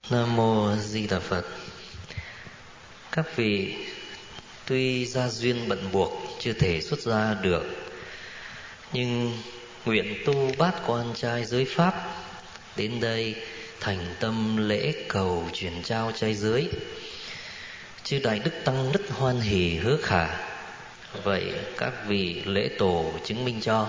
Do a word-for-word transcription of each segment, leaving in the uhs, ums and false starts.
Nam Mô A Di Đà Phật. Các vị tuy gia duyên bận buộc chưa thể xuất gia được, nhưng nguyện tu bát quan trai giới pháp, đến đây thành tâm lễ cầu truyền trao trai giới. Chư Đại Đức Tăng rất hoan hỷ hứa khả. Vậy các vị lễ tổ chứng minh cho.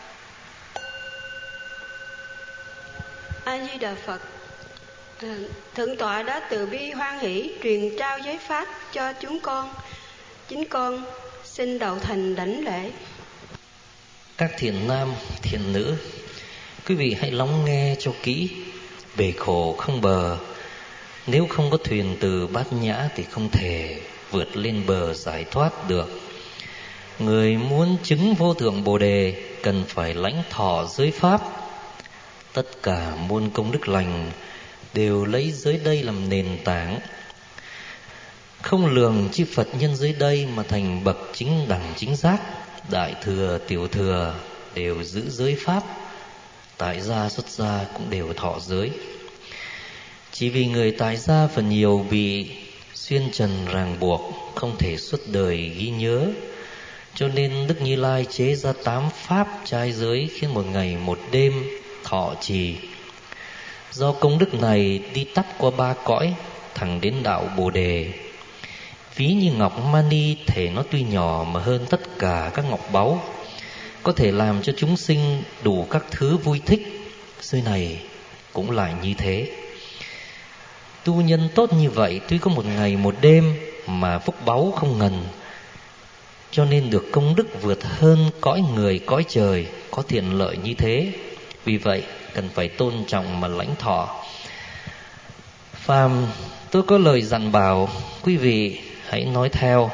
A Di Đà Phật. Thượng tọa đã từ bi hoan hỷ truyền trao giới pháp cho chúng con. Chính con xin đầu thành đảnh lễ. Các thiện nam, thiện nữ, quý vị hãy lắng nghe cho kỹ. Bể khổ không bờ, nếu không có thuyền từ Bát Nhã thì không thể vượt lên bờ giải thoát được. Người muốn chứng vô thượng Bồ Đề cần phải lãnh thọ giới pháp. Tất cả muôn công đức lành đều lấy giới đây làm nền tảng. Không lường chư Phật nhân giới đây mà thành bậc chính đẳng chính giác, đại thừa tiểu thừa đều giữ giới pháp, tại gia xuất gia cũng đều thọ giới. Chỉ vì người tại gia phần nhiều bị xuyên trần ràng buộc, không thể suốt đời ghi nhớ, cho nên Đức Như Lai chế ra tám pháp trai giới, khiến một ngày một đêm thọ trì. Do công đức này đi tắt qua ba cõi, thẳng đến đạo Bồ Đề. Ví như ngọc mani, thể nó tuy nhỏ mà hơn tất cả các ngọc báu, có thể làm cho chúng sinh đủ các thứ vui thích. Giới này cũng lại như thế. Tu nhân tốt như vậy tuy có một ngày một đêm mà phúc báu không ngần, cho nên được công đức vượt hơn cõi người cõi trời, có thiện lợi như thế. Vì vậy cần phải tôn trọng mà lãnh thọ. Phàm tôi có lời dặn bảo, quý vị hãy nói theo.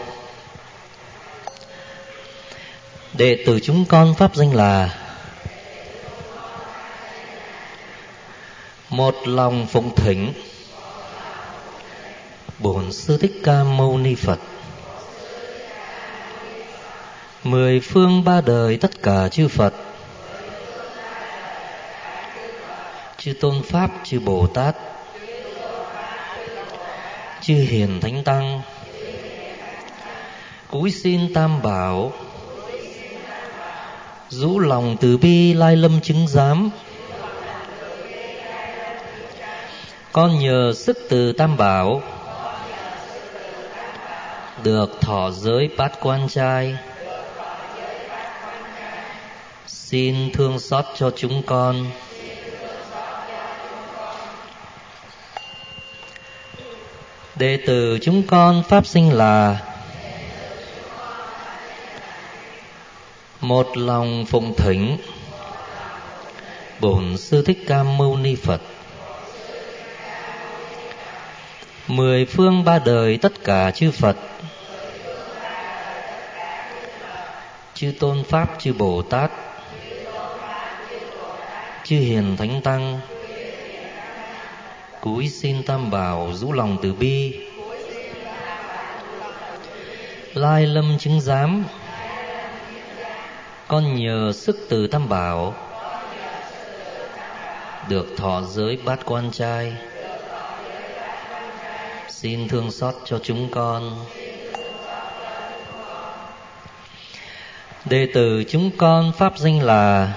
Đệ tử chúng con pháp danh là một lòng phụng thỉnh Bổn Sư Thích Ca Mâu Ni Phật, mười phương ba đời tất cả chư Phật, chư Tôn Pháp, chư Bồ Tát, chư Hiền Thánh Tăng, cúi xin Tam Bảo, rũ lòng từ bi lai lâm chứng giám. Con nhờ sức từ Tam Bảo được thọ giới bát quan trai, xin thương xót cho chúng con. Đệ tử chúng con pháp sinh là một lòng phụng thỉnh Bổn Sư Thích Ca Mâu Ni Phật, mười phương ba đời tất cả chư Phật, chư Tôn Pháp, chư Bồ Tát, chư Hiền Thánh Tăng, cúi xin Tam Bảo rũ lòng từ bi lai lâm chứng giám. Con nhờ sức từ Tam Bảo được thọ giới bát quan trai, xin thương xót cho chúng con. Đệ tử chúng con pháp danh là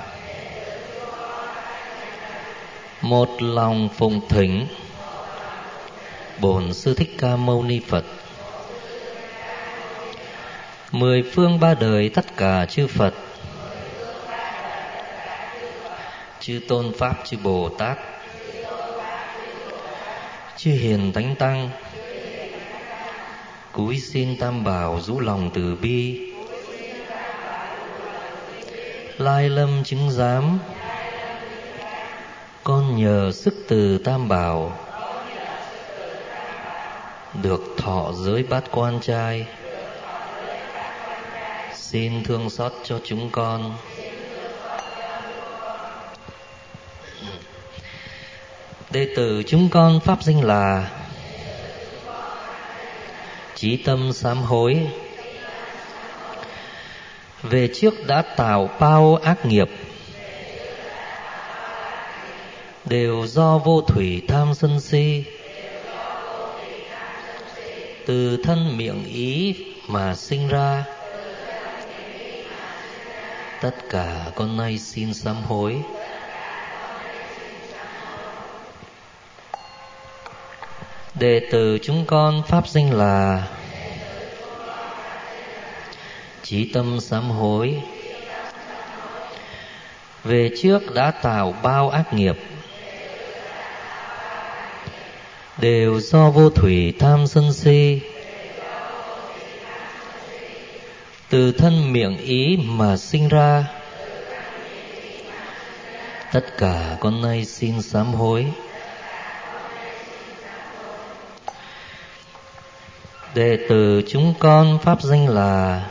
một lòng phụng thỉnh Bổn Sư Thích Ca Mâu Ni Phật, mười phương ba đời tất cả chư Phật, chư Tôn Pháp, chư Bồ Tát, chư Hiền Thánh Tăng, cúi xin Tam Bảo rũ lòng từ bi lai lâm chứng giám. Con nhờ sức từ Tam Bảo được thọ giới bát quan trai, xin thương xót cho chúng con. Đệ tử chúng con pháp danh là chí tâm sám hối. Về trước đã tạo bao ác nghiệp, đều do vô thủy tham sân si, từ thân miệng ý mà sinh ra, tất cả con nay xin sám hối. Đệ tử chúng con pháp danh là chí tâm sám hối. Về trước đã tạo bao ác nghiệp, đều do vô thủy tham sân si, từ thân miệng ý mà sinh ra, tất cả con nay xin sám hối. Đệ tử chúng con pháp danh là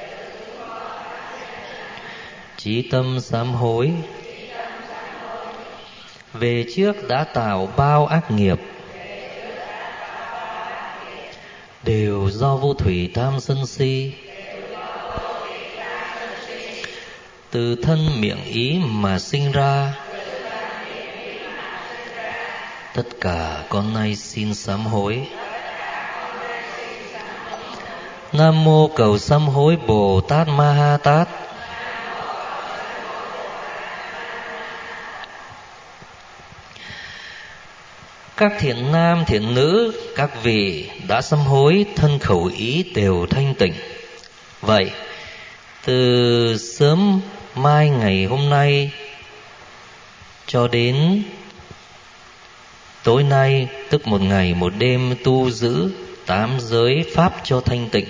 chí tâm sám hối. Về trước đã tạo bao ác nghiệp, đều do vô thủy tham sân si, từ thân miệng ý mà sinh ra, tất cả con nay xin sám hối. Nam mô cầu sám hối Bồ Tát Ma Ha Tát. Các thiện nam thiện nữ, các vị đã sám hối, thân khẩu ý đều thanh tịnh. Vậy từ sớm mai ngày hôm nay cho đến tối nay, tức một ngày một đêm tu giữ tám giới pháp cho thanh tịnh,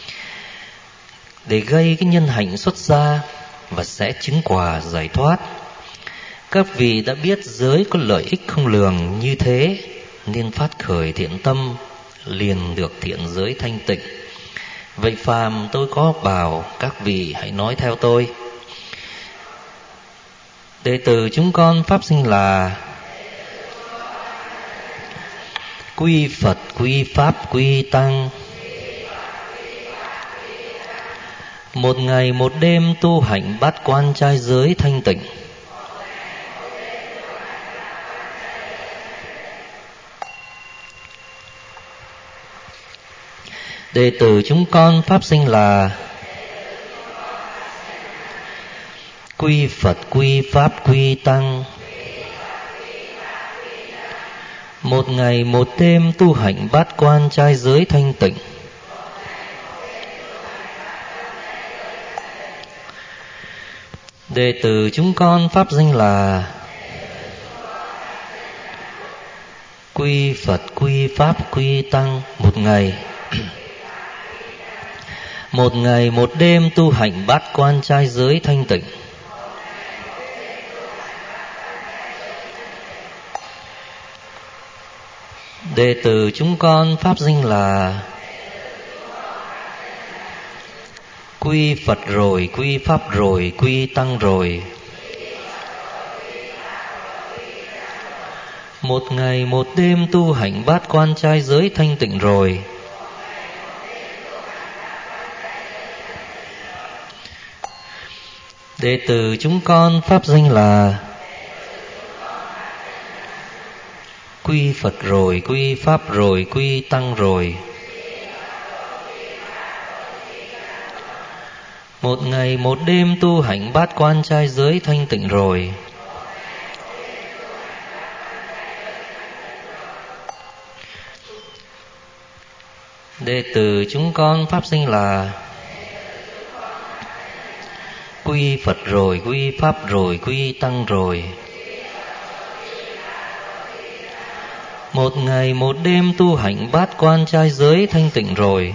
để gây cái nhân hạnh xuất gia và sẽ chứng quả giải thoát. Các vị đã biết giới có lợi ích không lường như thế, nên phát khởi thiện tâm, liền được thiện giới thanh tịnh. Vậy phàm tôi có bảo các vị hãy nói theo tôi. Đệ tử chúng con pháp danh là quy Phật, quy Pháp, quy Tăng. Một ngày một đêm tu hạnh bát quan trai giới thanh tịnh. Đệ tử chúng con pháp danh là quy Phật, quy Pháp, quy Tăng. Một ngày một đêm tu hạnh bát quan trai giới thanh tịnh. Đệ tử chúng con pháp danh là quy Phật, quy Pháp, quy Tăng. Một ngày Một ngày một đêm tu hạnh bát quan trai giới thanh tịnh. Đệ tử chúng con pháp danh là quy Phật rồi, quy Pháp rồi, quy Tăng rồi. Một ngày một đêm tu hạnh bát quan trai giới thanh tịnh rồi. Đệ tử chúng con pháp danh là quy Phật rồi, quy Pháp rồi, quy Tăng rồi. Một ngày một đêm tu hạnh bát quan trai giới thanh tịnh rồi. Đệ tử chúng con pháp danh là quy Phật rồi, quy Pháp rồi, quy Tăng rồi. Một ngày một đêm tu hạnh bát quan trai giới thanh tịnh rồi.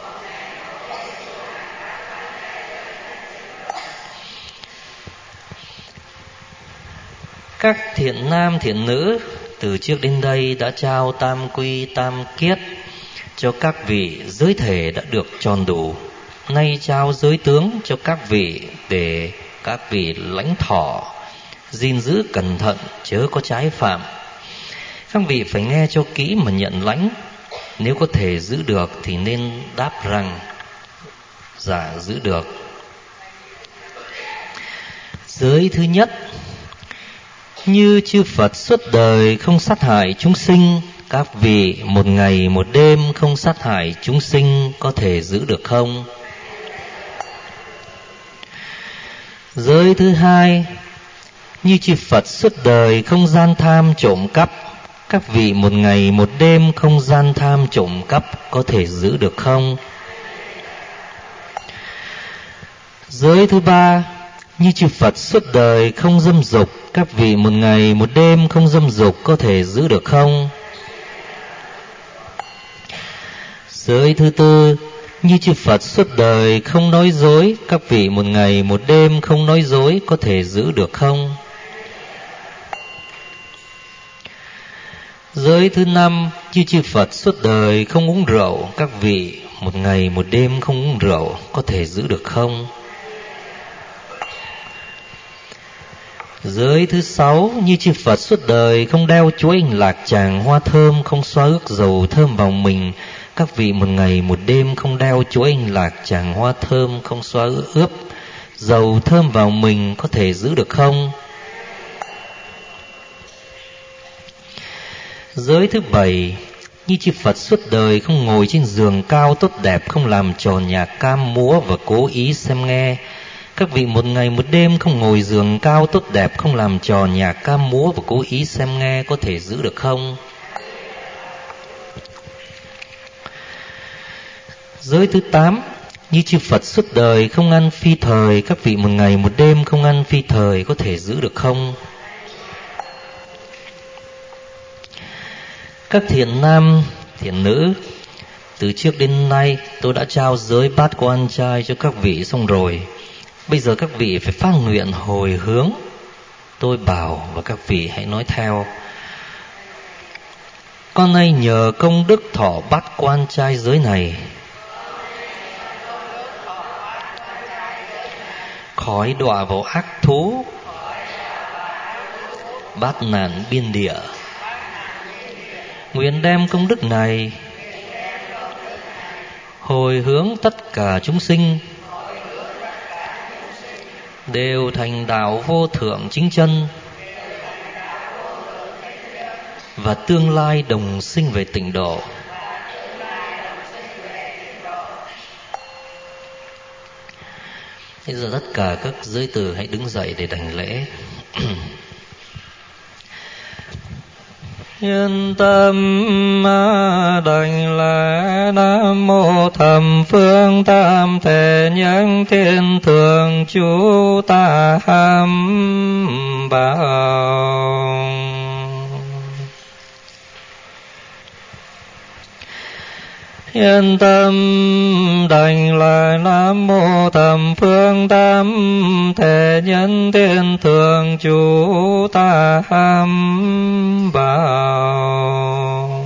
Các thiện nam thiện nữ từ trước đến đây đã trao tam quy tam kiết cho các vị giới thể đã được tròn đủ. Nay trao giới tướng cho các vị để các vị lãnh thọ, gìn giữ cẩn thận chớ có trái phạm. Các vị phải nghe cho kỹ mà nhận lãnh. Nếu có thể giữ được thì nên đáp rằng dạ giữ được. Giới thứ nhất: như chư Phật suốt đời không sát hại chúng sinh, các vị một ngày một đêm không sát hại chúng sinh có thể giữ được không? Giới thứ hai, như chư Phật suốt đời không gian tham trộm cắp, các vị một ngày một đêm không gian tham trộm cắp có thể giữ được không? Giới thứ ba, như chư Phật suốt đời không dâm dục, các vị một ngày một đêm không dâm dục có thể giữ được không? Giới thứ tư, như chư Phật suốt đời không nói dối, các vị một ngày một đêm không nói dối có thể giữ được không? Giới thứ năm, như chư Phật suốt đời không uống rượu, các vị một ngày một đêm không uống rượu có thể giữ được không? Giới thứ sáu, như chư Phật suốt đời không đeo chuỗi ảnh lạc tràng hoa thơm, không xoa ước dầu thơm vào mình, các vị một ngày một đêm không đeo chuỗi ảnh lạc tràng hoa thơm, không xoa ướp dầu thơm vào mình có thể giữ được không? Giới thứ bảy, như chư Phật suốt đời không ngồi trên giường cao tốt đẹp, không làm trò nhạc cam múa và cố ý xem nghe, các vị một ngày một đêm không ngồi giường cao tốt đẹp, không làm trò nhạc cam múa và cố ý xem nghe có thể giữ được không? Giới thứ tám, như chư Phật suốt đời không ăn phi thời, các vị một ngày một đêm không ăn phi thời có thể giữ được không? Các thiện nam, thiện nữ, từ trước đến nay tôi đã trao giới bát quan trai cho các vị xong rồi. Bây giờ các vị phải phát nguyện hồi hướng. Tôi bảo và các vị hãy nói theo. Con nay nhờ công đức thọ bát quan trai giới này, khỏi đọa vào ác thú, bát nạn biên địa. Nguyện đem công đức này hồi hướng tất cả chúng sinh đều thành đạo vô thượng chính chân, và tương lai đồng sinh về tịnh độ. Bây giờ tất cả các giới tử hãy đứng dậy để đảnh lễ. Yên tâm đảnh lễ Nam Mô Thập Phương Tam Thể Nhân Thiên Thượng Chú Ta Ham Bảo. Yên tâm đảnh lễ Nam Mô Thập Phương Tam Thể Nhân Thiên Thượng Chú Ta Ham Bảo.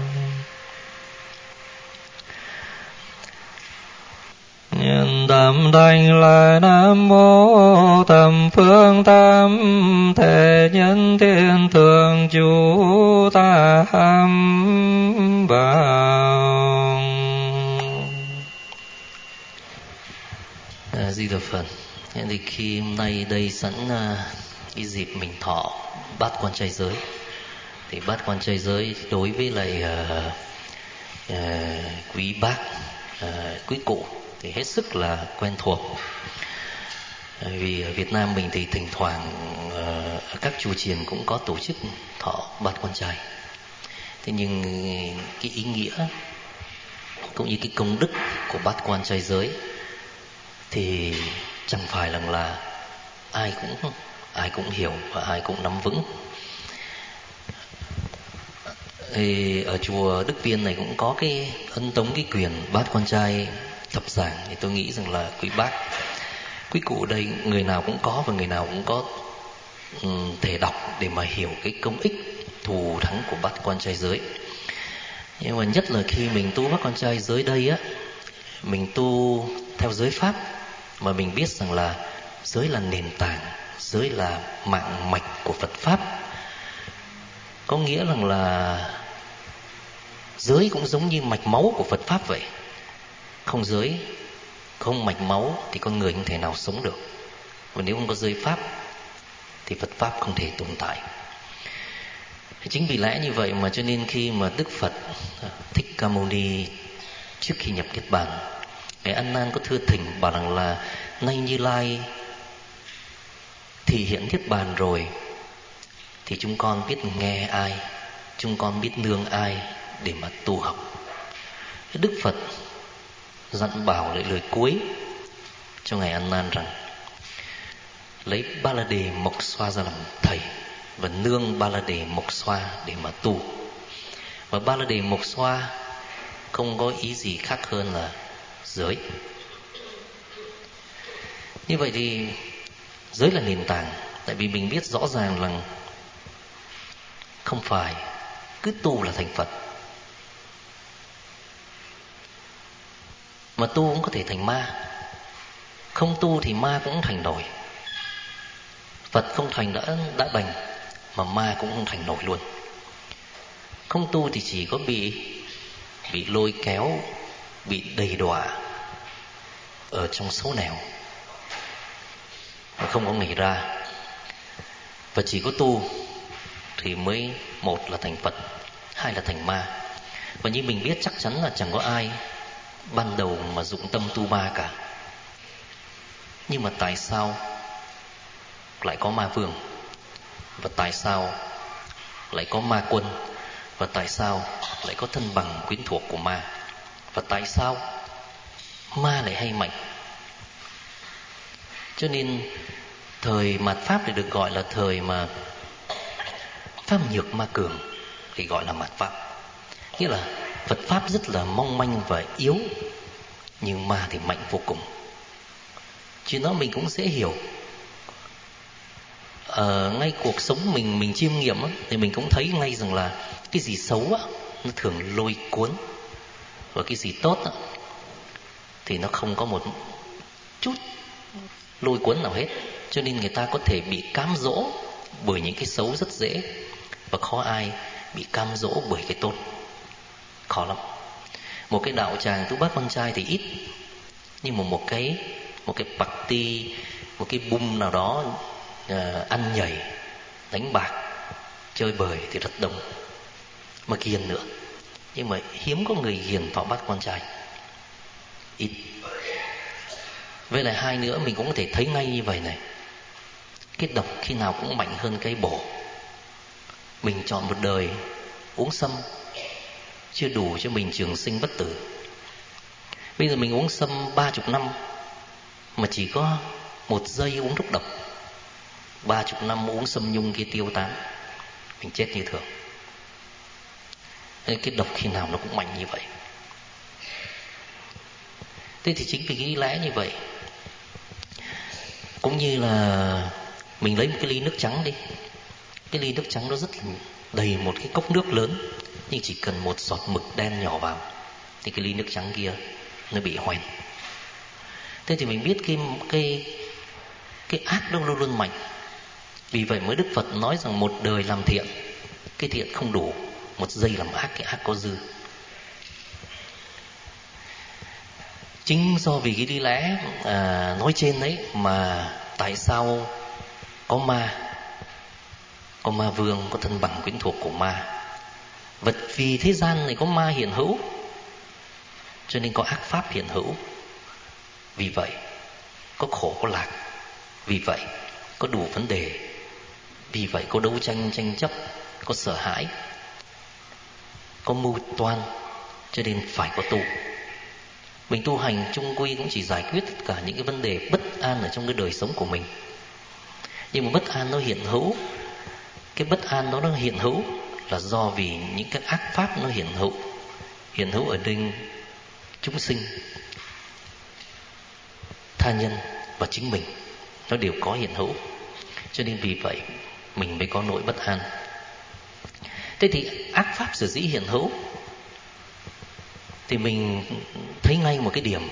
Yên tâm đảnh lễ Nam Mô Thập Phương Tam Thể Nhân Thiên Thượng Chú Ta Ham Bảo. A Di Đà Phật. Thế thì khi hôm nay đây sẵn uh, cái dịp mình thọ bát quan trai giới, thì bát quan trai giới đối với lại uh, uh, quý bác, uh, quý cụ thì hết sức là quen thuộc. Vì ở Việt Nam mình thì thỉnh thoảng uh, ở các chùa chiền cũng có tổ chức thọ bát quan trai. Thế nhưng cái ý nghĩa cũng như cái công đức của bát quan trai giới thì chẳng phải là, là ai cũng ai cũng hiểu và ai cũng nắm vững. Thì ở chùa Đức Viên này cũng có cái ân tống cái quyền bát quan trai thập giảng, thì tôi nghĩ rằng là quý bác, quý cụ đây người nào cũng có và người nào cũng có um, thể đọc để mà hiểu cái công ích thù thắng của bát quan trai giới. Nhưng mà nhất là khi mình tu bát quan trai giới đây á, mình tu theo giới pháp mà mình biết rằng là giới là nền tảng, giới là mạng mạch của Phật pháp. Có nghĩa rằng là giới cũng giống như mạch máu của Phật pháp vậy. Không giới, không mạch máu thì con người không thể nào sống được. Và nếu không có giới pháp thì Phật pháp không thể tồn tại. Chính vì lẽ như vậy mà cho nên khi mà Đức Phật Thích Ca Mâu Ni trước khi nhập Niết Bàn, Ngài A Nan có thưa thỉnh bảo rằng là nay Như Lai thì hiện Niết Bàn rồi, thì chúng con biết nghe ai, chúng con biết nương ai để mà tu học. Đức Phật dặn bảo lại lời cuối cho Ngài A Nan rằng lấy Ba La Đề Mộc Xoa ra làm thầy và nương Ba La Đề Mộc Xoa để mà tu. Và Ba La Đề Mộc Xoa không có ý gì khác hơn là giới. Như vậy thì giới là nền tảng. Tại vì mình biết rõ ràng là không phải cứ tu là thành Phật, mà tu cũng có thể thành ma. Không tu thì ma cũng thành nổi. Phật không thành đã đã bành, mà ma cũng không thành nổi luôn. Không tu thì chỉ có bị bị lôi kéo, bị đầy đọa ở trong số nẻo mà không có ngày ra. Và chỉ có tu thì mới, một là thành Phật, hai là thành ma. Và như mình biết chắc chắn là chẳng có ai ban đầu mà dụng tâm tu ma cả. Nhưng mà tại sao lại có ma vương? Và tại sao lại có ma quân? Và tại sao lại có thân bằng quyến thuộc của ma? Và tại sao ma lại hay mạnh? Cho nên thời mạt Pháp thì được gọi là thời mà Pháp nhược ma cường, thì gọi là mạt Pháp. Nghĩa là Phật Pháp rất là mong manh và yếu, nhưng ma thì mạnh vô cùng. Chứ nó mình cũng dễ hiểu. Ở ngay cuộc sống mình mình chiêm nghiệm á, thì mình cũng thấy ngay rằng là cái gì xấu á, nó thường lôi cuốn, và cái gì tốt á, thì nó không có một chút lôi cuốn nào hết. Cho nên người ta có thể bị cám dỗ bởi những cái xấu rất dễ, và khó ai bị cám dỗ bởi cái tốt. Khó lắm. Một cái đạo tràng tu bát con trai thì ít, nhưng mà một cái một cái party, một cái bum nào đó uh, ăn nhảy, đánh bạc, chơi bời thì rất đông, mà ghiền nữa. Nhưng mà hiếm có người ghiền vào bát con trai, ít. Với lại hai nữa, mình cũng có thể thấy ngay như vậy này, cái độc khi nào cũng mạnh hơn cái bổ. Mình chọn một đời uống sâm chưa đủ cho mình trường sinh bất tử. Bây giờ mình uống sâm ba chục năm mà chỉ có một giây uống thuốc độc, ba chục năm uống sâm nhung kia tiêu tán, mình chết như thường. Cái độc khi nào nó cũng mạnh như vậy. Thế thì chính vì cái lẽ như vậy, cũng như là mình lấy một cái ly nước trắng đi. Cái ly nước trắng nó rất là đầy một cái cốc nước lớn, nhưng chỉ cần một giọt mực đen nhỏ vào thì cái ly nước trắng kia nó bị hoen. Thế thì mình biết cái cái cái ác nó luôn luôn mạnh. Vì vậy mới Đức Phật nói rằng một đời làm thiện, cái thiện không đủ, một giây làm ác, cái ác có dư. Chính do vì cái lý lẽ à, nói trên đấy mà tại sao có ma, có ma vương, có thân bằng quyến thuộc của ma. Vật vì thế gian này có ma hiện hữu, cho nên có ác pháp hiện hữu. Vì vậy có khổ có lạc. Vì vậy có đủ vấn đề. Vì vậy có đấu tranh tranh chấp, có sợ hãi, có mưu toan, cho nên phải có tu. Mình tu hành chung quy cũng chỉ giải quyết tất cả những cái vấn đề bất an ở trong cái đời sống của mình. Nhưng mà bất an nó hiện hữu, cái bất an đó nó hiện hữu là do vì những cái ác pháp nó hiện hữu. Hiện hữu ở đây chúng sinh, tha nhân và chính mình, nó đều có hiện hữu. Cho nên vì vậy mình mới có nỗi bất an. Thế thì ác pháp sở dĩ hiện hữu, thì mình thấy ngay một cái điểm,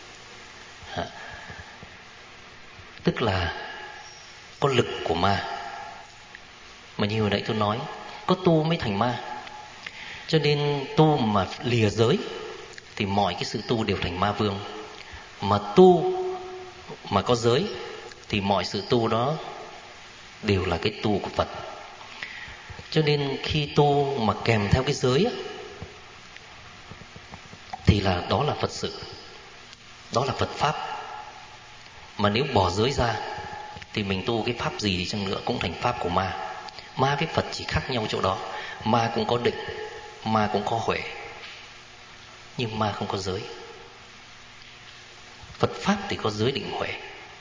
tức là có lực của ma. Mà như hồi nãy tôi nói, có tu mới thành ma. Cho nên tu mà lìa giới thì mọi cái sự tu đều thành ma vương. Mà tu mà có giới thì mọi sự tu đó đều là cái tu của Phật. Cho nên khi tu mà kèm theo cái giới á, thì là đó là Phật sự, đó là Phật Pháp. Mà nếu bỏ giới ra thì mình tu cái pháp gì đi chăng nữa cũng thành pháp của ma. Ma với Phật chỉ khác nhau chỗ đó. Ma cũng có định, ma cũng có huệ, nhưng ma không có giới. Phật Pháp thì có giới định huệ.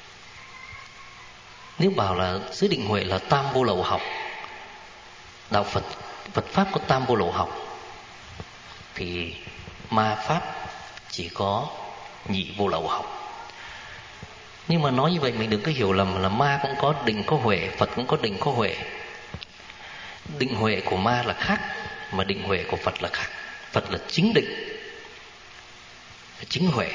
Nếu bảo là giới định huệ là tam vô lậu học, đạo Phật, Phật Pháp có tam vô lậu học, thì ma Pháp chỉ có nhị vô lậu học. Nhưng mà nói như vậy mình đừng có hiểu lầm là ma cũng có định có huệ, Phật cũng có định có huệ. Định huệ của ma là khác, mà định huệ của Phật là khác. Phật là chính định, là chính huệ.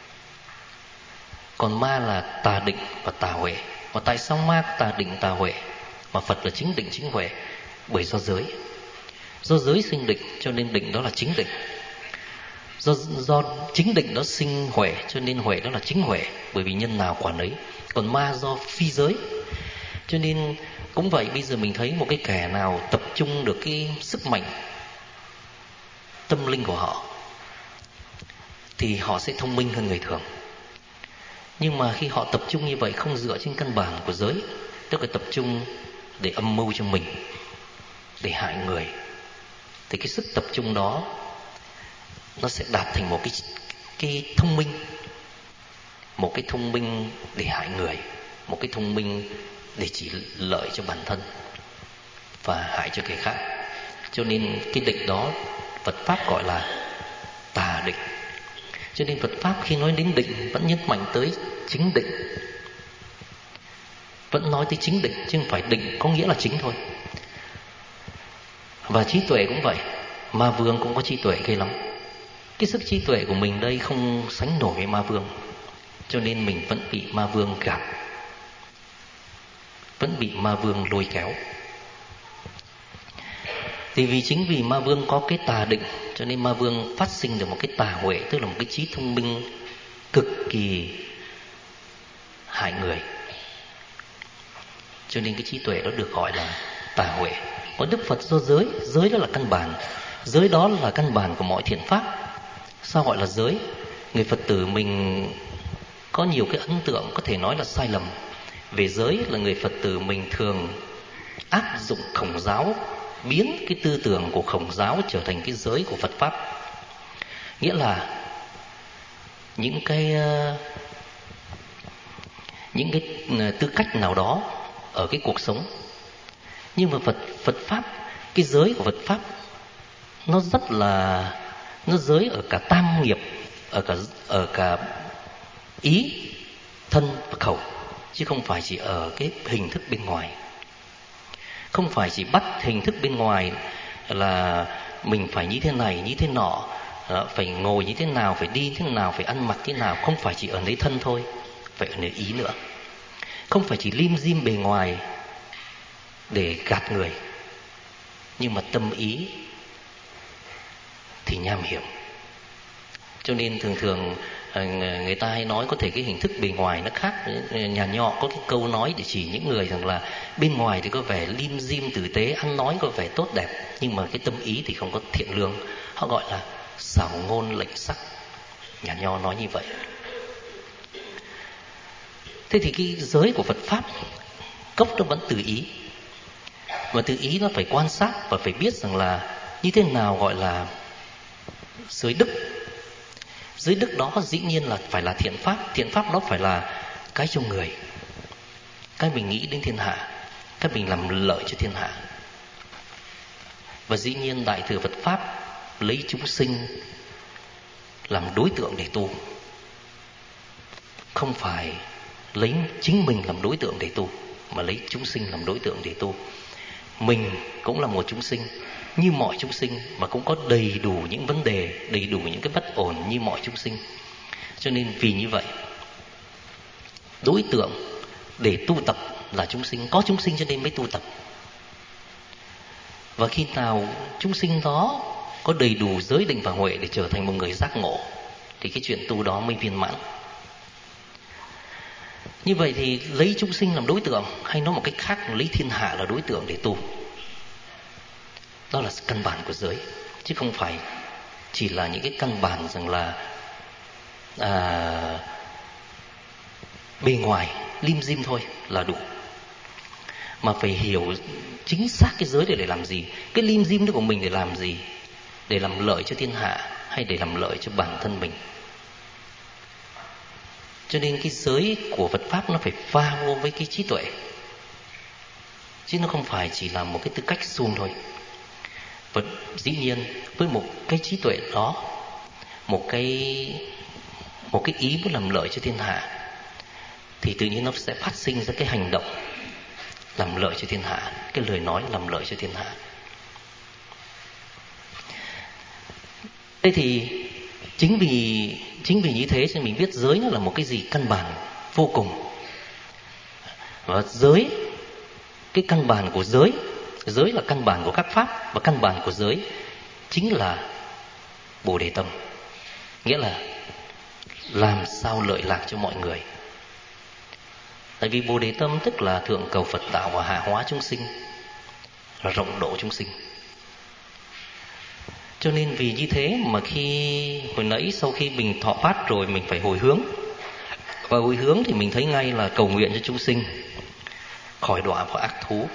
Còn ma là tà định và tà huệ. Và tại sao ma tà định tà huệ mà Phật là chính định chính huệ? Bởi do giới. Do giới sinh định cho nên định đó là chính định. Do, do chính định đó sinh huệ cho nên huệ đó là chính huệ. Bởi vì nhân nào quả nấy. Còn ma do phi giới. Cho nên cũng vậy, bây giờ mình thấy một cái kẻ nào tập trung được cái sức mạnh tâm linh của họ thì họ sẽ thông minh hơn người thường. Nhưng mà khi họ tập trung như vậy không dựa trên căn bản của giới, tức là tập trung để âm mưu cho mình, để hại người, thì cái sức tập trung đó nó sẽ đạt thành một cái, cái thông minh. Một cái thông minh để hại người, một cái thông minh để chỉ lợi cho bản thân và hại cho kẻ khác. Cho nên cái định đó Phật Pháp gọi là tà định. Cho nên Phật Pháp khi nói đến định vẫn nhấn mạnh tới chính định, vẫn nói tới chính định, chứ không phải định có nghĩa là chính thôi. Và trí tuệ cũng vậy. Ma vương cũng có trí tuệ ghê lắm. Cái sức trí tuệ của mình đây không sánh nổi với ma vương, cho nên mình vẫn bị ma vương gạt, vẫn bị ma vương lôi kéo. Thì vì chính vì ma vương có cái tà định, cho nên ma vương phát sinh được một cái tà huệ, tức là một cái trí thông minh cực kỳ hại người. Cho nên cái trí tuệ đó được gọi là tà huệ. Còn Đức Phật do giới, giới đó là căn bản, giới đó là căn bản của mọi thiện pháp. Sao gọi là giới? Người Phật tử mình có nhiều cái ấn tượng có thể nói là sai lầm về giới, là người Phật tử mình thường áp dụng Khổng giáo, biến cái tư tưởng của Khổng giáo trở thành cái giới của Phật Pháp. Nghĩa là những cái những cái tư cách nào đó ở cái cuộc sống. Nhưng mà Phật Phật Pháp, cái giới của Phật Pháp nó rất là, nó giới ở cả tam nghiệp, ở cả ở cả ý, thân và khẩu, chứ không phải chỉ ở cái hình thức bên ngoài. Không phải chỉ bắt hình thức bên ngoài là mình phải như thế này, như thế nọ, phải ngồi như thế nào, phải đi thế nào, phải ăn mặc thế nào. Không phải chỉ ở nơi thân thôi, phải ở nơi ý nữa. Không phải chỉ lim dim bề ngoài để gạt người, nhưng mà tâm ý thì nham hiểm. Cho nên thường thường người ta hay nói có thể cái hình thức bề ngoài nó khác. Nhà nho có cái câu nói để chỉ những người rằng là bên ngoài thì có vẻ lim dim tử tế, ăn nói có vẻ tốt đẹp, nhưng mà cái tâm ý thì không có thiện lương. Họ gọi là xảo ngôn lệnh sắc. Nhà nho nói như vậy. Thế thì cái giới của Phật Pháp gốc nó vẫn từ ý. Và từ ý nó phải quan sát và phải biết rằng là như thế nào gọi là giới đức. Giới đức đó dĩ nhiên là phải là thiện pháp. Thiện pháp đó phải là cái cho người, cái mình nghĩ đến thiên hạ, cái mình làm lợi cho thiên hạ. Và dĩ nhiên Đại thừa Phật Pháp lấy chúng sinh làm đối tượng để tu, không phải lấy chính mình làm đối tượng để tu, mà lấy chúng sinh làm đối tượng để tu. Mình cũng là một chúng sinh như mọi chúng sinh, mà cũng có đầy đủ những vấn đề, đầy đủ những cái bất ổn như mọi chúng sinh. Cho nên vì như vậy, đối tượng để tu tập là chúng sinh. Có chúng sinh cho nên mới tu tập. Và khi nào chúng sinh đó có đầy đủ giới định và huệ để trở thành một người giác ngộ, thì cái chuyện tu đó mới viên mãn. Như vậy thì lấy chúng sinh làm đối tượng, hay nói một cách khác, lấy thiên hạ là đối tượng để tu. Đó là căn bản của giới, chứ không phải chỉ là những cái căn bản rằng là à, bề ngoài lim dim thôi là đủ, mà phải hiểu chính xác cái giới để để làm gì, cái lim dim đó của mình để làm gì, để làm lợi cho thiên hạ hay để làm lợi cho bản thân mình. Cho nên cái giới của Phật Pháp nó phải pha vô với cái trí tuệ, chứ nó không phải chỉ là một cái tư cách suông thôi. Và dĩ nhiên với một cái trí tuệ đó, một cái một cái ý muốn làm lợi cho thiên hạ, thì tự nhiên nó sẽ phát sinh ra cái hành động làm lợi cho thiên hạ, cái lời nói làm lợi cho thiên hạ. Thế thì chính vì chính vì như thế cho mình biết giới nó là một cái gì căn bản vô cùng. Và giới, cái căn bản của giới, giới là căn bản của các pháp, và căn bản của giới chính là Bồ Đề Tâm. Nghĩa là làm sao lợi lạc cho mọi người. Tại vì Bồ Đề Tâm tức là thượng cầu Phật đạo và hạ hóa chúng sinh, là rộng độ chúng sinh. Cho nên vì như thế mà khi hồi nãy sau khi mình thọ phát rồi mình phải hồi hướng. Và hồi hướng thì mình thấy ngay là cầu nguyện cho chúng sinh khỏi đọa vào ác thú,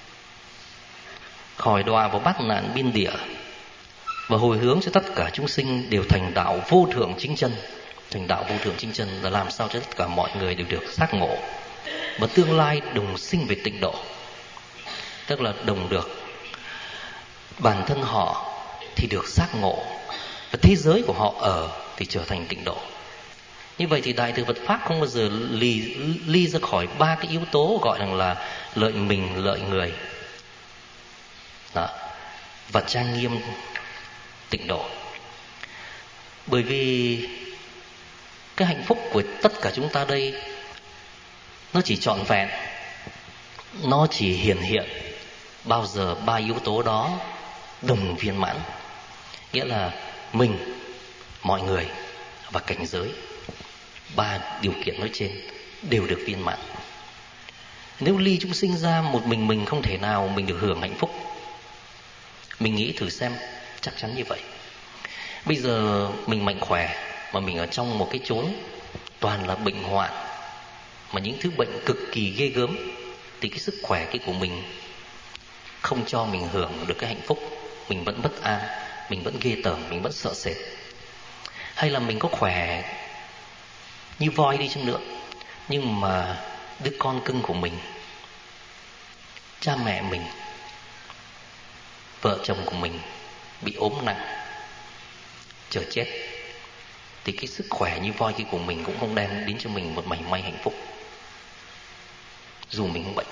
khỏi đọa vào bát nạn biên địa, và hồi hướng cho tất cả chúng sinh đều thành đạo vô thượng chính chân. Thành đạo vô thượng chính chân là làm sao cho tất cả mọi người đều được giác ngộ và tương lai đồng sinh về tịnh độ. Tức là đồng được bản thân họ thì được giác ngộ, và thế giới của họ ở thì trở thành tịnh độ. Như vậy thì Đại thừa Phật Pháp không bao giờ ly, ly ra khỏi ba cái yếu tố gọi là lợi mình, lợi người đó, và trang nghiêm tịnh độ. Bởi vì cái hạnh phúc của tất cả chúng ta đây nó chỉ trọn vẹn, nó chỉ hiển hiện bao giờ ba yếu tố đó đồng viên mãn. Nghĩa là mình, mọi người và cảnh giới, ba điều kiện nói trên đều được viên mãn. Nếu ly chúng sinh ra, một mình mình không thể nào mình được hưởng hạnh phúc. Mình nghĩ thử xem, chắc chắn như vậy. Bây giờ mình mạnh khỏe mà mình ở trong một cái chốn toàn là bệnh hoạn, mà những thứ bệnh cực kỳ ghê gớm, thì cái sức khỏe cái của mình không cho mình hưởng được cái hạnh phúc. Mình vẫn bất an, mình vẫn ghê tởm, mình vẫn sợ sệt. Hay là mình có khỏe như voi đi chăng nữa, nhưng mà đứa con cưng của mình, cha mẹ mình, vợ chồng của mình bị ốm nặng, chờ chết, thì cái sức khỏe như voi kia của mình cũng không đem đến cho mình một mảy may hạnh phúc, dù mình không bệnh.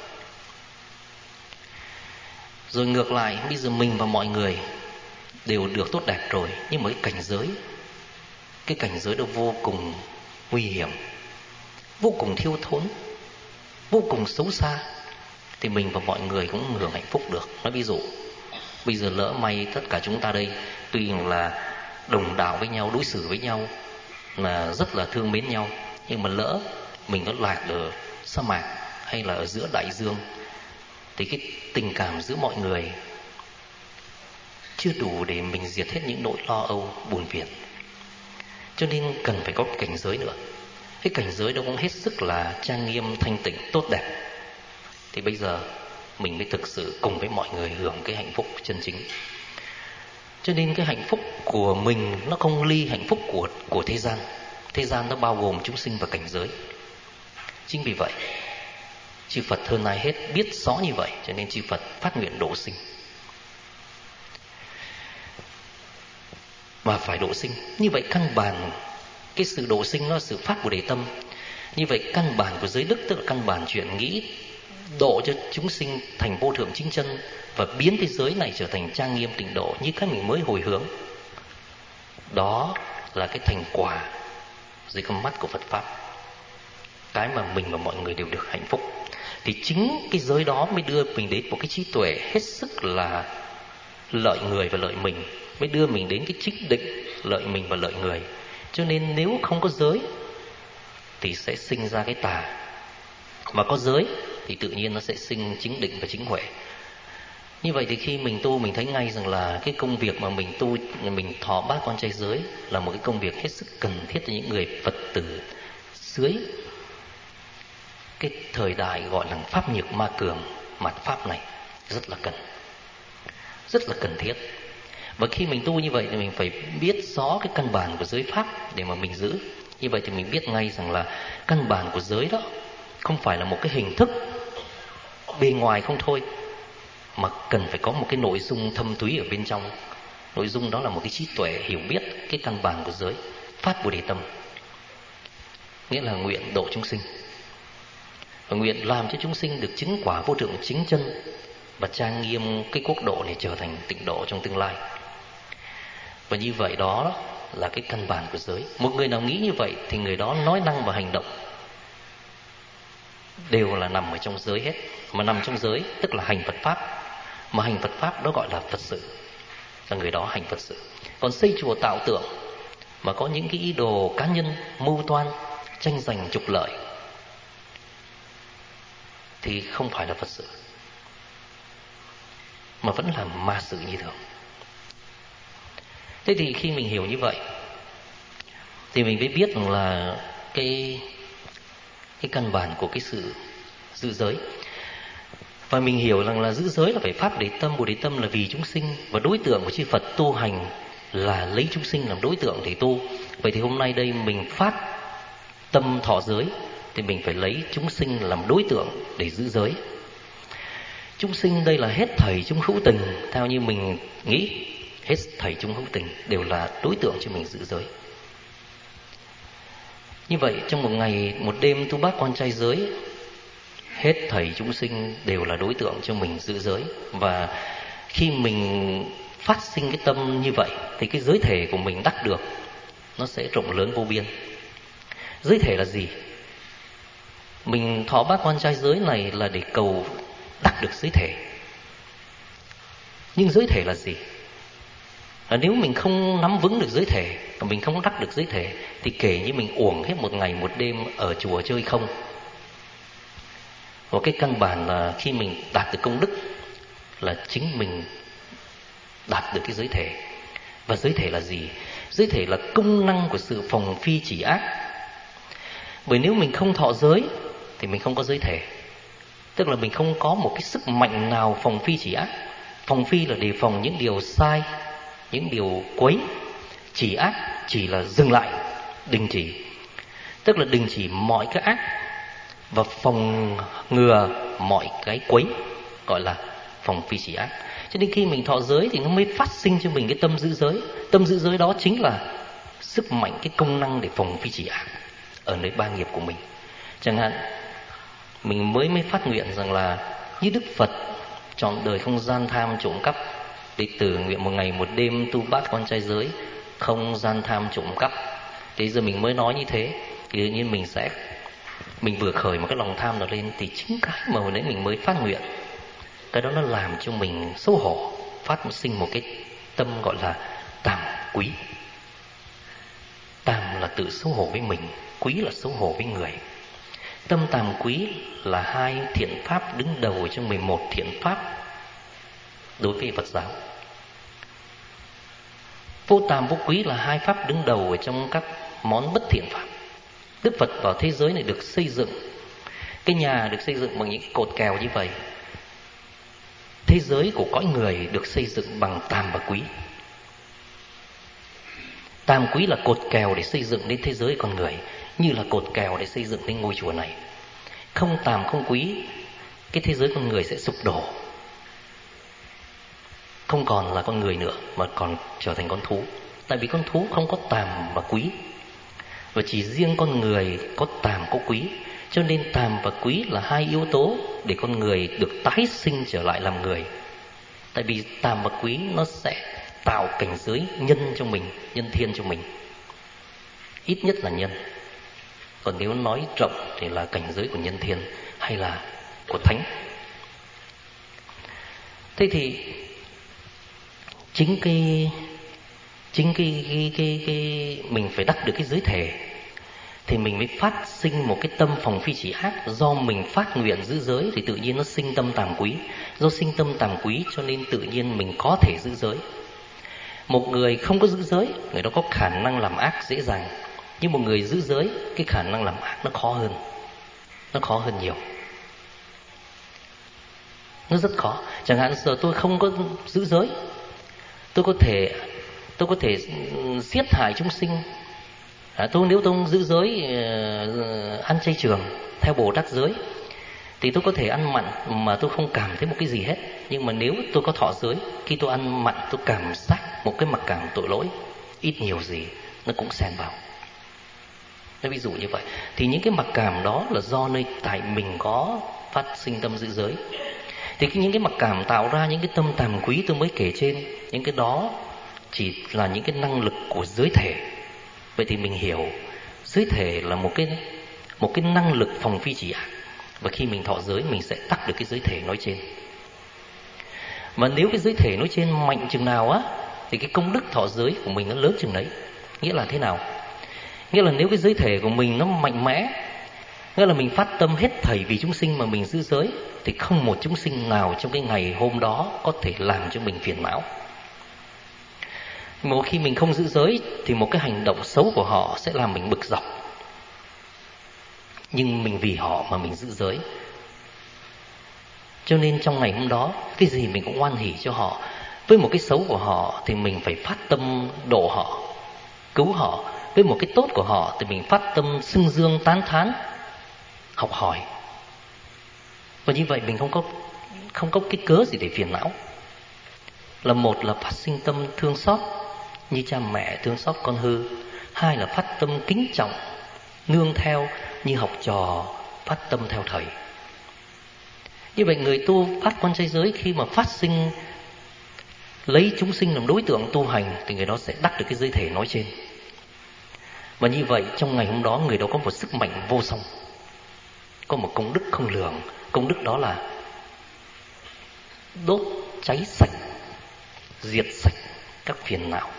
Rồi ngược lại, bây giờ mình và mọi người đều được tốt đẹp rồi, nhưng mà cái cảnh giới, cái cảnh giới đó vô cùng nguy hiểm, vô cùng thiếu thốn, vô cùng xấu xa, thì mình và mọi người cũng hưởng hạnh phúc được. Nói ví dụ, bây giờ lỡ may tất cả chúng ta đây tuy là đồng đạo với nhau, đối xử với nhau là rất là thương mến nhau, nhưng mà lỡ mình có lạc ở sa mạc hay là ở giữa đại dương, thì cái tình cảm giữa mọi người chưa đủ để mình diệt hết những nỗi lo âu buồn phiền. Cho nên cần phải có cảnh giới nữa. Cái cảnh giới đó cũng hết sức là trang nghiêm, thanh tịnh, tốt đẹp. Thì bây giờ mình mới thực sự cùng với mọi người hưởng cái hạnh phúc chân chính. Cho nên cái hạnh phúc của mình nó không ly hạnh phúc của, của thế gian. Thế gian nó bao gồm chúng sinh và cảnh giới. Chính vì vậy chư Phật hơn ai hết biết rõ như vậy, cho nên chư Phật phát nguyện độ sinh. Và phải độ sinh. Như vậy căn bản, cái sự độ sinh nó là sự phát của đề tâm. Như vậy căn bản của giới đức, tức là căn bản chuyện nghĩ độ cho chúng sinh thành vô thượng chính chân, và biến thế giới này trở thành trang nghiêm tịnh độ như cái mình mới hồi hướng. Đó là cái thành quả dưới con mắt của Phật Pháp, cái mà mình và mọi người đều được hạnh phúc. Thì chính cái giới đó mới đưa mình đến một cái trí tuệ hết sức là lợi người và lợi mình, mới đưa mình đến cái chính định lợi mình và lợi người. Cho nên nếu không có giới thì sẽ sinh ra cái tà, mà có giới thì tự nhiên nó sẽ sinh chính định và chính huệ. Như vậy thì khi mình tu, mình thấy ngay rằng là cái công việc mà mình tu, mình thọ bát quan trai giới là một cái công việc hết sức cần thiết cho những người Phật tử dưới cái thời đại gọi là pháp nhược ma cường mạt pháp này, rất là cần, rất là cần thiết. Và khi mình tu như vậy thì mình phải biết rõ cái căn bản của giới pháp để mà mình giữ. Như vậy thì mình biết ngay rằng là căn bản của giới đó không phải là một cái hình thức bề ngoài không thôi, mà cần phải có một cái nội dung thâm thúy ở bên trong. Nội dung đó là một cái trí tuệ hiểu biết cái căn bản của giới, phát Bồ Đề tâm, nghĩa là nguyện độ chúng sinh, và nguyện làm cho chúng sinh được chứng quả vô thượng chính chân và trang nghiêm cái quốc độ để trở thành tịnh độ trong tương lai. Và như vậy đó là cái căn bản của giới. Một người nào nghĩ như vậy thì người đó nói năng và hành động đều là nằm ở trong giới hết. Mà nằm trong giới tức là hành Phật pháp. Mà hành Phật pháp đó gọi là Phật sự, là người đó hành Phật sự. Còn xây chùa tạo tượng mà có những cái ý đồ cá nhân, mưu toan, tranh giành trục lợi thì không phải là Phật sự, mà vẫn là ma sự như thường. Thế thì khi mình hiểu như vậy thì mình mới biết rằng là cái cái căn bản của cái sự giữ giới. Và mình hiểu rằng là giữ giới là phải pháp Đế tâm. Bồ Đề tâm là vì chúng sinh, và đối tượng của chư Phật tu hành là lấy chúng sinh làm đối tượng để tu. Vậy thì hôm nay đây mình phát tâm thọ giới thì mình phải lấy chúng sinh làm đối tượng để giữ giới. Chúng sinh đây là hết thảy chúng hữu tình, theo như mình nghĩ, hết thảy chúng hữu tình đều là đối tượng cho mình giữ giới. Như vậy trong một ngày một đêm tu bát quan trai giới, hết thảy chúng sinh đều là đối tượng cho mình giữ giới. Và khi mình phát sinh cái tâm như vậy thì cái giới thể của mình đắc được nó sẽ rộng lớn vô biên. Giới thể là gì? Mình thọ bát quan trai giới này là để cầu đắc được giới thể. Nhưng giới thể là gì? Là nếu mình không nắm vững được giới thể, và mình không đắc được giới thể, thì kể như mình uổng hết một ngày một đêm ở chùa chơi không. Và cái căn bản là khi mình đạt được công đức là chính mình đạt được cái giới thể. Và giới thể là gì? Giới thể là công năng của sự phòng phi chỉ ác. Bởi nếu mình không thọ giới thì mình không có giới thể. Tức là mình không có một cái sức mạnh nào phòng phi chỉ ác. Phòng phi là đề phòng những điều sai, những điều quấy. Chỉ ác chỉ là dừng lại, đình chỉ. Tức là đình chỉ mọi cái ác và phòng ngừa mọi cái quấy, gọi là phòng phi chỉ ác. Cho nên khi mình thọ giới thì nó mới phát sinh cho mình cái tâm giữ giới. Tâm giữ giới đó chính là sức mạnh, cái công năng để phòng phi chỉ ác ở nơi ba nghiệp của mình. Chẳng hạn mình mới mới phát nguyện rằng là như Đức Phật trọn đời không gian tham trộm cắp, đệ tử nguyện một ngày một đêm tu bát quan trai giới, không gian tham trộm cắp. Thế giờ mình mới nói như thế thì tự nhiên mình sẽ mình vừa khởi một cái lòng tham nó lên, thì chính cái mà hồi nãy mình mới phát nguyện, cái đó nó làm cho mình xấu hổ, phát sinh một cái tâm gọi là tàm quý. Tàm là tự xấu hổ với mình, quý là xấu hổ với người. Tâm tàm quý là hai thiện pháp đứng đầu trong mười một thiện pháp đối với Phật giáo. Vô tàm vô quý là hai pháp đứng đầu ở trong các món bất thiện pháp. Đức Phật vào thế giới này được xây dựng, cái nhà được xây dựng bằng những cái cột kèo như vậy. Thế giới của cõi người được xây dựng bằng tàm và quý. Tàm quý là cột kèo để xây dựng đến thế giới con người, như là cột kèo để xây dựng đến ngôi chùa này. Không tàm không quý, cái thế giới con người sẽ sụp đổ, không còn là con người nữa mà còn trở thành con thú. Tại vì con thú không có tàm và quý, và chỉ riêng con người có tàm có quý. Cho nên tàm và quý là hai yếu tố để con người được tái sinh trở lại làm người. Tại vì tàm và quý nó sẽ tạo cảnh giới nhân cho mình, nhân thiên cho mình. Ít nhất là nhân. Còn nếu nói rộng thì là cảnh giới của nhân thiên hay là của thánh. Thế thì chính cái chính cái cái cái, cái mình phải đắc được cái giới thể thì mình mới phát sinh một cái tâm phòng phi chỉ ác. Do mình phát nguyện giữ giới thì tự nhiên nó sinh tâm tàm quý. Do sinh tâm tàm quý cho nên tự nhiên mình có thể giữ giới. Một người không có giữ giới, người đó có khả năng làm ác dễ dàng. Nhưng một người giữ giới, cái khả năng làm ác nó khó hơn. Nó khó hơn nhiều. Nó rất khó. Chẳng hạn giờ tôi không có giữ giới, Tôi có thể Tôi có thể giết hại chúng sinh. à, Tôi nếu tôi giữ giới uh, ăn chay trường theo Bồ Tát giới thì tôi có thể ăn mặn mà tôi không cảm thấy một cái gì hết. Nhưng mà nếu tôi có thọ giới, khi tôi ăn mặn tôi cảm giác một cái mặc cảm tội lỗi, ít nhiều gì nó cũng xen vào. Nói ví dụ như vậy. Thì những cái mặc cảm đó là do nơi tại mình có phát sinh tâm giữ giới. Thì những cái mặc cảm tạo ra những cái tâm tàm quý tôi mới kể trên, những cái đó chỉ là những cái năng lực của giới thể. Vậy thì mình hiểu giới thể là một cái một cái năng lực phòng phi chỉ ác. Và khi mình thọ giới mình sẽ tắt được cái giới thể nói trên. Và nếu cái giới thể nói trên mạnh chừng nào á thì cái công đức thọ giới của mình nó lớn chừng đấy. Nghĩa là thế nào? Nghĩa là nếu cái giới thể của mình nó mạnh mẽ, nghĩa là mình phát tâm hết thảy vì chúng sinh mà mình giữ giới, thì không một chúng sinh nào trong cái ngày hôm đó có thể làm cho mình phiền não. Một khi mình không giữ giới thì một cái hành động xấu của họ sẽ làm mình bực dọc. Nhưng mình vì họ mà mình giữ giới, cho nên trong ngày hôm đó cái gì mình cũng hoan hỉ cho họ. Với một cái xấu của họ thì mình phải phát tâm độ họ, cứu họ. Với một cái tốt của họ thì mình phát tâm xưng dương tán thán, học hỏi. Và như vậy mình không có không có cái cớ gì để phiền não. Là một là phát sinh tâm thương xót như cha mẹ thương xót con hư. Hai là phát tâm kính trọng nương theo như học trò phát tâm theo thầy. Như vậy người tu phát quan trai giới khi mà phát sinh lấy chúng sinh làm đối tượng tu hành thì người đó sẽ đắc được cái giới thể nói trên. Và như vậy trong ngày hôm đó người đó có một sức mạnh vô song, có một công đức không lường. Công đức đó là đốt cháy sạch, diệt sạch các phiền não.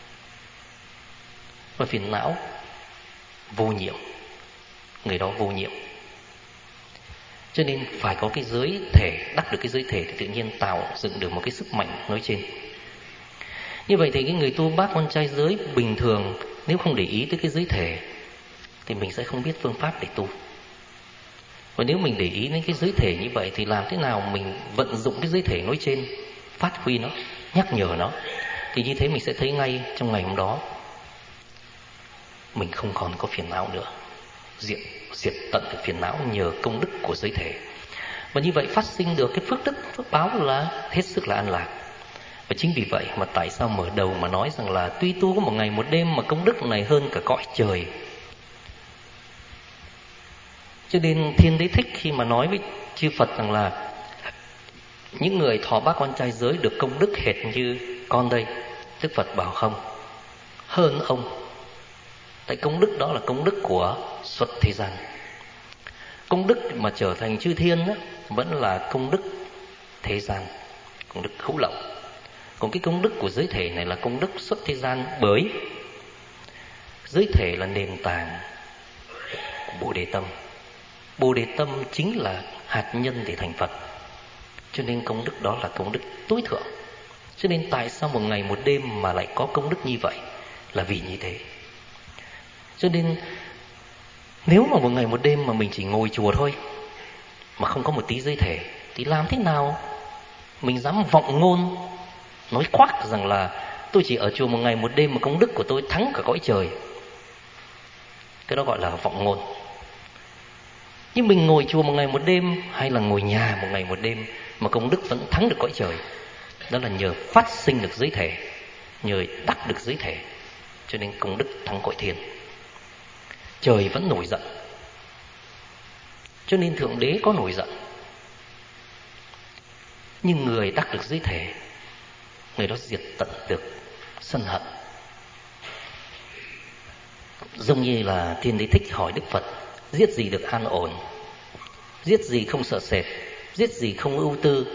Và phiền não vô nhiệm, người đó vô nhiệm. Cho nên phải có cái giới thể, đắc được cái giới thể thì tự nhiên tạo dựng được một cái sức mạnh nói trên. Như vậy thì cái người tu bát quan trai giới bình thường nếu không để ý tới cái giới thể thì mình sẽ không biết phương pháp để tu. Và nếu mình để ý đến cái giới thể như vậy thì làm thế nào mình vận dụng cái giới thể nói trên, phát huy nó, nhắc nhở nó, thì như thế mình sẽ thấy ngay trong ngày hôm đó mình không còn có phiền não nữa, diệt diệt tận được phiền não nhờ công đức của giới thể. Và như vậy phát sinh được cái phước đức, phước báo là hết sức là an lạc. Và chính vì vậy mà tại sao mở đầu mà nói rằng là tuy tu có một ngày một đêm mà công đức này hơn cả cõi trời. Cho nên Thiên Đế Thích khi mà nói với chư Phật rằng là những người thọ bát quan trai giới được công đức hệt như con đây, Đức Phật bảo không, hơn ông. Tại công đức đó là công đức của xuất thế gian. Công đức mà trở thành chư thiên đó, vẫn là công đức thế gian, công đức hữu lậu. Còn cái công đức của giới thể này là công đức xuất thế gian, bởi giới thể là nền tảng của Bồ Đề Tâm. Bồ Đề Tâm chính là hạt nhân để thành Phật. Cho nên công đức đó là công đức tối thượng. Cho nên tại sao một ngày một đêm mà lại có công đức như vậy, là vì như thế. Cho nên nếu mà một ngày một đêm mà mình chỉ ngồi chùa thôi mà không có một tí giới thể thì làm thế nào mình dám vọng ngôn nói khoác rằng là tôi chỉ ở chùa một ngày một đêm mà công đức của tôi thắng cả cõi trời. Cái đó gọi là vọng ngôn. Nhưng mình ngồi chùa một ngày một đêm hay là ngồi nhà một ngày một đêm mà công đức vẫn thắng được cõi trời, đó là nhờ phát sinh được giới thể, nhờ đắc được giới thể, cho nên công đức thắng cõi thiên. Trời vẫn nổi giận, cho nên Thượng Đế có nổi giận. Nhưng người đắc được giới thể, người đó diệt tận được sân hận. Giống như là Thiên Đế Thích hỏi Đức Phật, giết gì được an ổn, giết gì không sợ sệt, giết gì không ưu tư,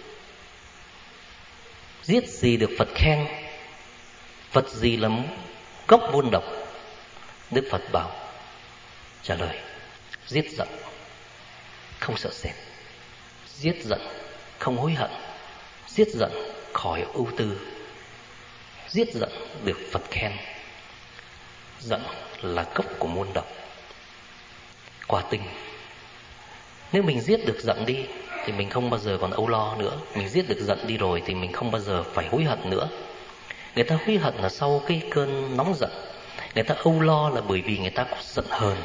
giết gì được Phật khen, Phật gì là gốc buôn độc. Đức Phật bảo trả lời: giết giận, không sợ sệt. Giết giận, không hối hận. Giết giận, khỏi ưu tư. Giết giận, được Phật khen. Giận là gốc của muôn độc. Quả tình, nếu mình giết được giận đi thì mình không bao giờ còn âu lo nữa. Mình giết được giận đi rồi thì mình không bao giờ phải hối hận nữa. Người ta hối hận là sau cái cơn nóng giận. Người ta âu lo là bởi vì người ta có giận hờn.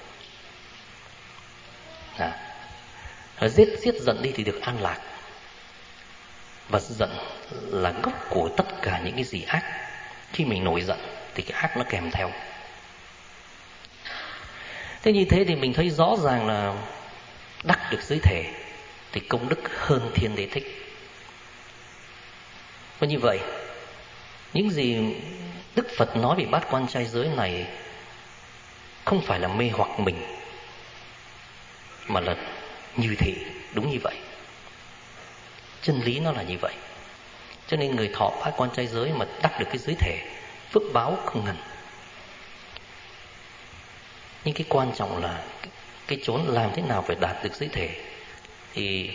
À, giết giết giận đi thì được an lạc. Và giận là gốc của tất cả những cái gì ác. Khi mình nổi giận thì cái ác nó kèm theo. Thế như thế thì mình thấy rõ ràng là đắc được giới thể thì công đức hơn thiên đế thích. Và như vậy, những gì Đức Phật nói về bát quan trai giới này không phải là mê hoặc mình, mà là như thị, đúng như vậy. Chân lý nó là như vậy. Cho nên người thọ bát quan trai giới mà đắc được cái giới thể, phước báo không ngần. Nhưng cái quan trọng là cái chốn làm thế nào phải đạt được giới thể. Thì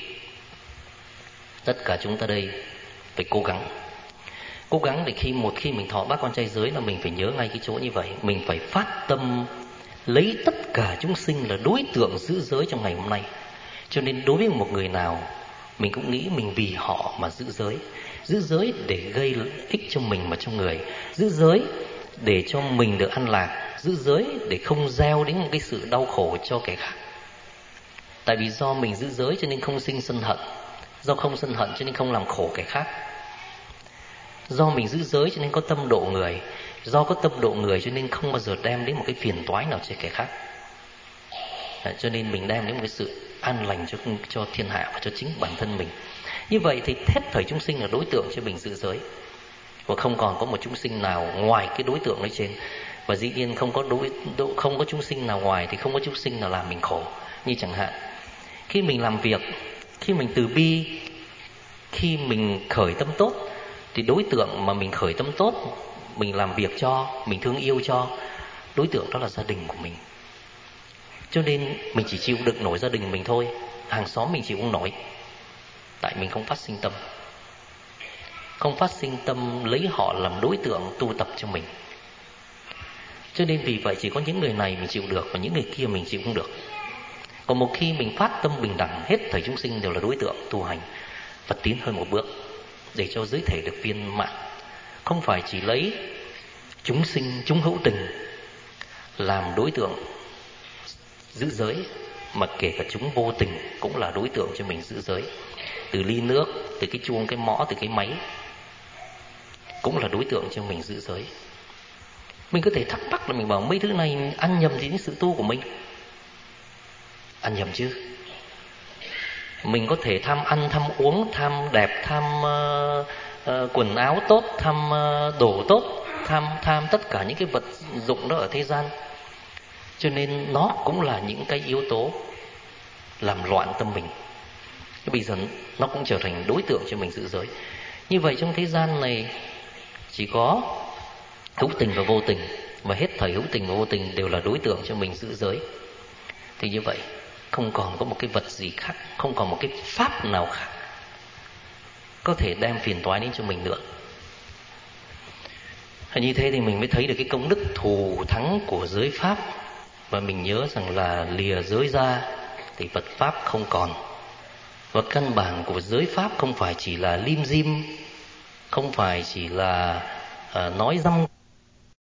tất cả chúng ta đây phải cố gắng. Cố gắng để khi một khi mình thọ bát quan trai giới là mình phải nhớ ngay cái chỗ như vậy. Mình phải phát tâm lấy tất cả chúng sinh là đối tượng giữ giới trong ngày hôm nay. Cho nên đối với một người nào, mình cũng nghĩ mình vì họ mà giữ giới. Giữ giới để gây lợi ích cho mình và cho người. Giữ giới để cho mình được an lạc. Giữ giới để không gieo đến một cái sự đau khổ cho kẻ khác. Tại vì do mình giữ giới cho nên không sinh sân hận. Do không sân hận cho nên không làm khổ kẻ khác. Do mình giữ giới cho nên có tâm độ người. Do có tâm độ người cho nên không bao giờ đem đến một cái phiền toái nào cho kẻ khác. Cho nên mình đem đến một cái sự an lành cho, cho thiên hạ và cho chính bản thân mình. Như vậy thì hết thảy chúng sinh là đối tượng cho mình giữ giới. Và không còn có một chúng sinh nào ngoài cái đối tượng nói trên. Và dĩ nhiên không có, đối, không có chúng sinh nào ngoài thì không có chúng sinh nào làm mình khổ. Như chẳng hạn, khi mình làm việc, khi mình từ bi, khi mình khởi tâm tốt, thì đối tượng mà mình khởi tâm tốt, mình làm việc cho, mình thương yêu cho, đối tượng đó là gia đình của mình. Cho nên mình chỉ chịu đựng nổi gia đình mình thôi. Hàng xóm mình chịu không nổi. Tại mình không phát sinh tâm. Không phát sinh tâm lấy họ làm đối tượng tu tập cho mình. Cho nên vì vậy chỉ có những người này mình chịu được, và những người kia mình chịu không được. Còn một khi mình phát tâm bình đẳng, hết thảy chúng sinh đều là đối tượng tu hành, và tiến hơn một bước để cho giới thể được viên mãn. Không phải chỉ lấy chúng sinh, chúng hữu tình làm đối tượng giữ giới, mà kể cả chúng vô tình cũng là đối tượng cho mình giữ giới. Từ ly nước, từ cái chuông, cái mõ, từ cái máy cũng là đối tượng cho mình giữ giới. Mình có thể thắc mắc là mình bảo mấy thứ này ăn nhầm thì những sự tu của mình. Ăn nhầm chứ. Mình có thể tham ăn, tham uống, tham đẹp, tham uh, uh, quần áo tốt, tham uh, đồ tốt, tham tham tất cả những cái vật dụng đó ở thế gian. Cho nên nó cũng là những cái yếu tố làm loạn tâm mình. Bây giờ nó cũng trở thành đối tượng cho mình giữ giới. Như vậy trong thế gian này chỉ có hữu tình và vô tình, và hết thảy hữu tình và vô tình đều là đối tượng cho mình giữ giới. Thì như vậy không còn có một cái vật gì khác, không còn một cái pháp nào khác có thể đem phiền toái đến cho mình nữa. Như thế thì mình mới thấy được cái công đức thù thắng của giới pháp. Và mình nhớ rằng là lìa giới ra thì Phật pháp không còn. Và căn bản của giới pháp không phải chỉ là lim dim, không phải chỉ là uh, nói răm